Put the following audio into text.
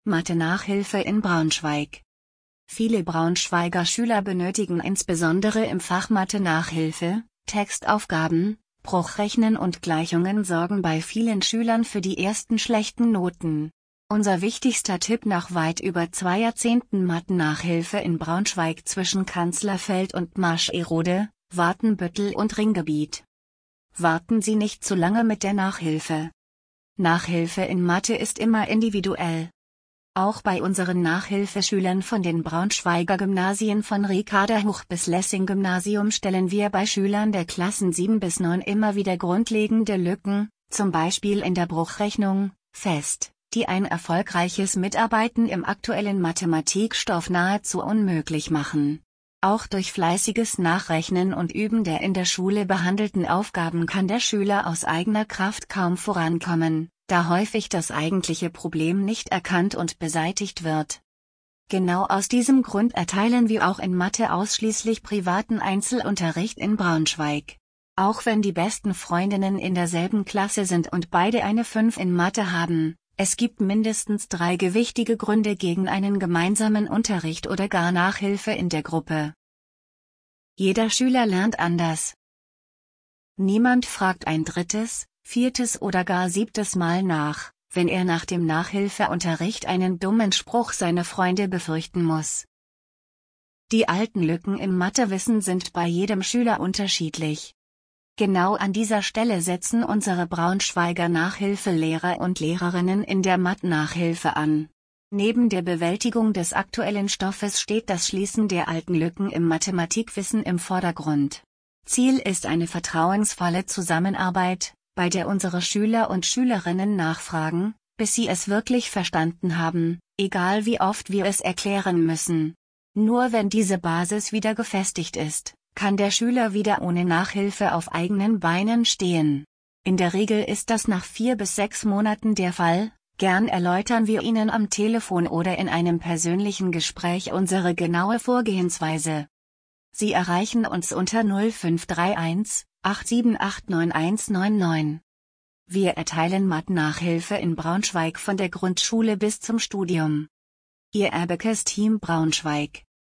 Mathe-Nachhilfe in Braunschweig. Viele Braunschweiger Schüler benötigen insbesondere im Fach Mathe-Nachhilfe. Textaufgaben, Bruchrechnen und Gleichungen sorgen bei vielen Schülern für die ersten schlechten Noten. Unser wichtigster Tipp nach weit über 2 Jahrzehnten Mathe-Nachhilfe in Braunschweig zwischen Kanzlerfeld und Marschierode, Watenbüttel und Ringgebiet. Warten Sie nicht zu lange mit der Nachhilfe. Nachhilfe in Mathe ist immer individuell. Auch bei unseren Nachhilfeschülern von den Braunschweiger Gymnasien von Ricarda-Huch bis Lessing-Gymnasium stellen wir bei Schülern der Klassen 7 bis 9 immer wieder grundlegende Lücken, zum Beispiel in der Bruchrechnung, fest, die ein erfolgreiches Mitarbeiten im aktuellen Mathematikstoff nahezu unmöglich machen. Auch durch fleißiges Nachrechnen und Üben der in der Schule behandelten Aufgaben kann der Schüler aus eigener Kraft kaum vorankommen, da häufig das eigentliche Problem nicht erkannt und beseitigt wird. Genau aus diesem Grund erteilen wir auch in Mathe ausschließlich privaten Einzelunterricht in Braunschweig. Auch wenn die besten Freundinnen in derselben Klasse sind und beide eine 5 in Mathe haben, es gibt mindestens 3 gewichtige Gründe gegen einen gemeinsamen Unterricht oder gar Nachhilfe in der Gruppe. Jeder Schüler lernt anders. Niemand fragt ein 3., 4. oder gar 7. Mal nach, wenn er nach dem Nachhilfeunterricht einen dummen Spruch seiner Freunde befürchten muss. Die alten Lücken im Mathewissen sind bei jedem Schüler unterschiedlich. Genau an dieser Stelle setzen unsere Braunschweiger Nachhilfelehrer und Lehrerinnen in der Mathe-Nachhilfe an. Neben der Bewältigung des aktuellen Stoffes steht das Schließen der alten Lücken im Mathematikwissen im Vordergrund. Ziel ist eine vertrauensvolle Zusammenarbeit, bei der unsere Schüler und Schülerinnen nachfragen, bis sie es wirklich verstanden haben, egal wie oft wir es erklären müssen. Nur wenn diese Basis wieder gefestigt ist, kann der Schüler wieder ohne Nachhilfe auf eigenen Beinen stehen. In der Regel ist das nach 4 bis 6 Monaten der Fall. Gern erläutern wir Ihnen am Telefon oder in einem persönlichen Gespräch unsere genaue Vorgehensweise. Sie erreichen uns unter 0531 87899199. Wir erteilen Mathe-Nachhilfe in Braunschweig von der Grundschule bis zum Studium. Ihr Abacus Team Braunschweig.